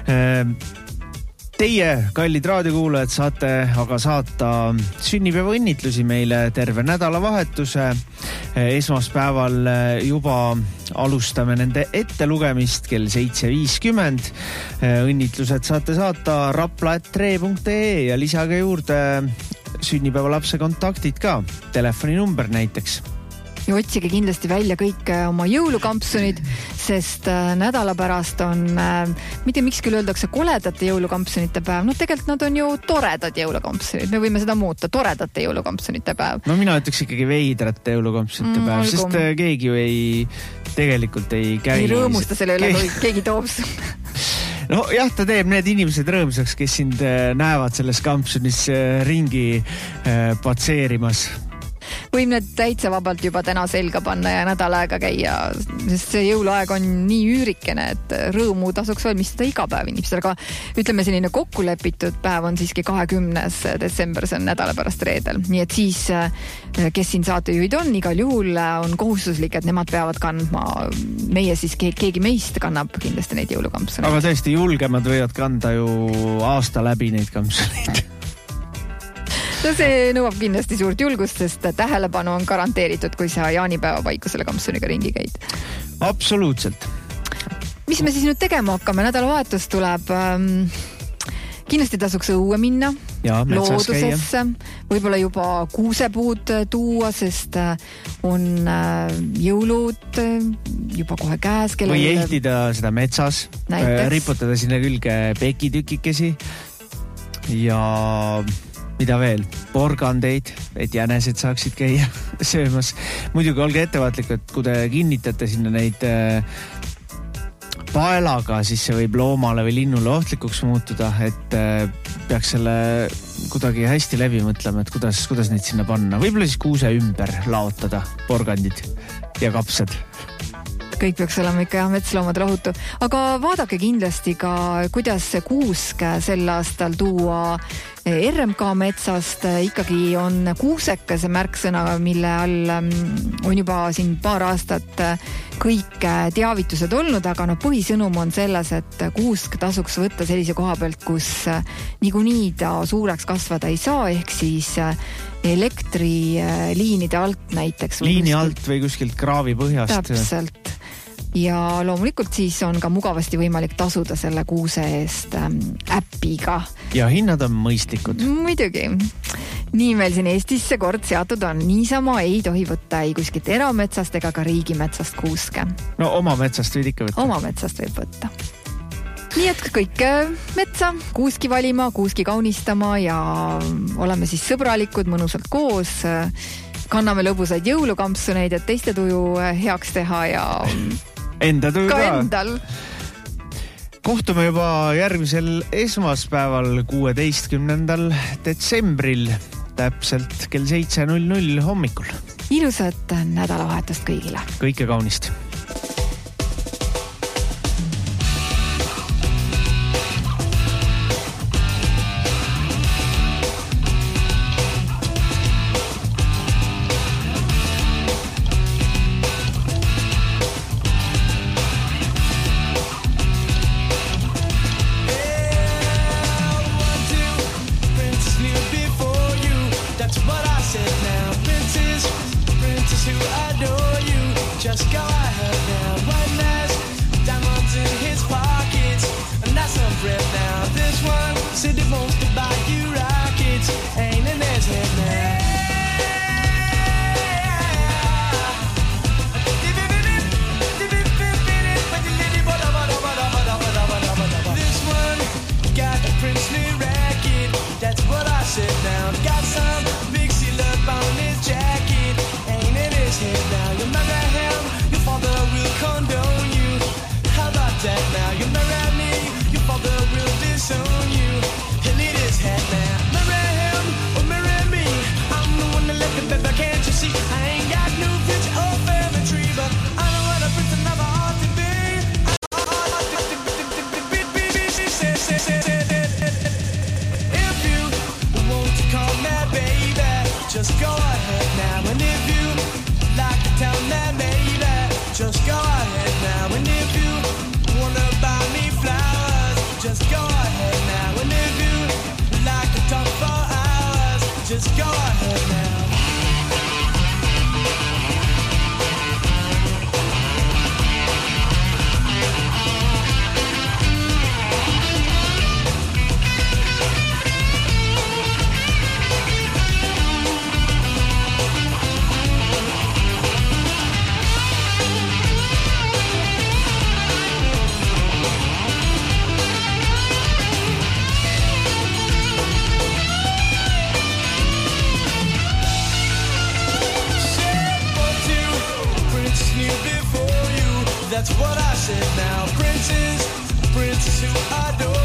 Teie, kallid raadiokuulajad, saate aga saata sünnipäeva õnnitlusi meile terve nädalavahetuse. Esmaspäeval juba alustame nende ettelugemist kell seitse viiskümmend. Õnnitlused saate saata rapla at tre punkt ee ja lisage juurde sünnipäeva lapse kontaktid ka, telefoninumber näiteks. Ja otsige kindlasti välja kõik oma jõulukampsunid, sest nädala pärast on, mitte miks küll öeldakse koledate jõulukampsunite päev, no tegelikult nad on ju toredad jõulukampsunid, me võime seda muuta, toredate jõulukampsunite päev. No mina ütleks ikkagi veidrate jõulukampsunite mm, päev, sest keegi ju ei, tegelikult ei käi. Ei rõõmusta selle üle, kui keegi toob no jah, ta teeb need inimesed rõõmsaks, kes sind näevad selles kampsunis ringi patseerimas. Võib need täitsa vabalt juba täna selga panna ja nädal aega käia, sest see jõuluaeg on nii üürikene, et rõõmu tasuks valmistada iga päev inimestel, aga ütleme selline kokkulepitud päev on siiski kahekümnes detsember, see on nädala pärast reedel. Nii et siis, kes siin saatejuhid on, igal juhul on kohustuslik, et nemad peavad kandma, meie siis keegi meist kannab kindlasti neid jõulukampsuneid. Aga tõesti julgemad võivad kanda ju aasta läbi neid kampsuneid. No see nõuab kindlasti suurt julgust, sest tähelepanu on garanteeritud, kui sa jaanipäeva paiku selle kampsuniga ringi käid. Absoluutselt. Mis me siis nüüd tegema hakkame? Nädalavahetus tuleb. Ähm, kindlasti tasuks õue minna, ja, loodusesse, võib-olla juba kuusepuud tuua, sest on jõulud juba kohe käes. Kellel... Või ehtida seda metsas, näiteks. Riputada sinna külge pekitükikesi ja... mida veel? Porgandeid, et jänesed saaksid käia söömas. Muidugi olge ettevaatlikud, kui te kinnitate sinna neid paelaga, siis see võib loomale või linnule ohtlikuks muutuda, et peaks selle kuidagi hästi läbi mõtlema, et kuidas, kuidas neid sinna panna. Võib-olla siis kuuse ümber laotada porgandid ja kapsad. Kõik peaks olema ikka jah, metsloomad rahutu. Aga vaadake kindlasti ka, kuidas see kuusk sel aastal tuua R M K metsast. Ikkagi on kuuseka see märksõna, mille all on juba siin paar aastat kõik teavitused olnud, aga no põhisõnum on selles, et kuusk tasuks võtta sellise koha pealt, kus niikuinii ta suureks kasvada ei saa, ehk siis elektriliinide alt näiteks. Liini alt või kuskilt kraavi põhjast. Täpselt. Ja loomulikult siis on ka mugavasti võimalik tasuda selle kuuse eest äppiga. Ja hinnad on mõistlikud. Muidugi. Nii meil siin Eestisse kord seatud on. Niisama ei tohi võtta ei kuskilt erametsast ega ka riigimetsast kuuske. No oma metsast võid ikka võtta. Oma metsast võib võtta. Nii et kõik metsa, kuuski valima, kuuski kaunistama ja oleme siis sõbralikud, mõnusalt koos. Kanname lõbusaid jõulukampsuneid, et teiste tuju heaks teha ja... Enda töö ka. Ka endal. Kohtume juba järgmisel esmaspäeval kuueteistkümnendal detsembril täpselt kell seitse null null hommikul. Ilusat nädalavahetust kõigile. Kõike kaunist. That's what I said now. Princess, princess who adore